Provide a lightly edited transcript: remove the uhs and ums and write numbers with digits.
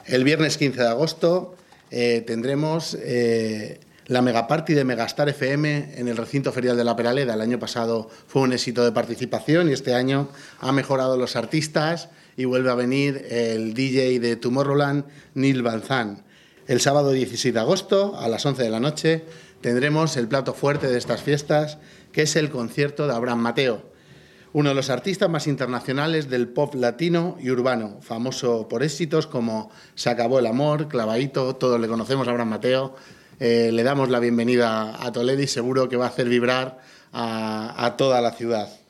El viernes 15 de agosto tendremos la megaparty de Megastar FM en el recinto ferial de La Peraleda. El año pasado fue un éxito de participación y este año ha mejorado los artistas y vuelve a venir el DJ de Tomorrowland, Neil Van Zandt. El sábado 16 de agosto, a las 11 de la noche, tendremos el plato fuerte de estas fiestas, que es el concierto de Abraham Mateo, uno de los artistas más internacionales del pop latino y urbano, famoso por éxitos como Se acabó el amor, Clavadito, todos le conocemos a Abraham Mateo. Le damos la bienvenida a Toledo y seguro que va a hacer vibrar a toda la ciudad.